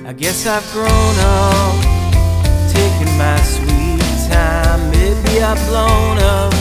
I guess I've grown up, taking my sweet time. Maybe I've blown up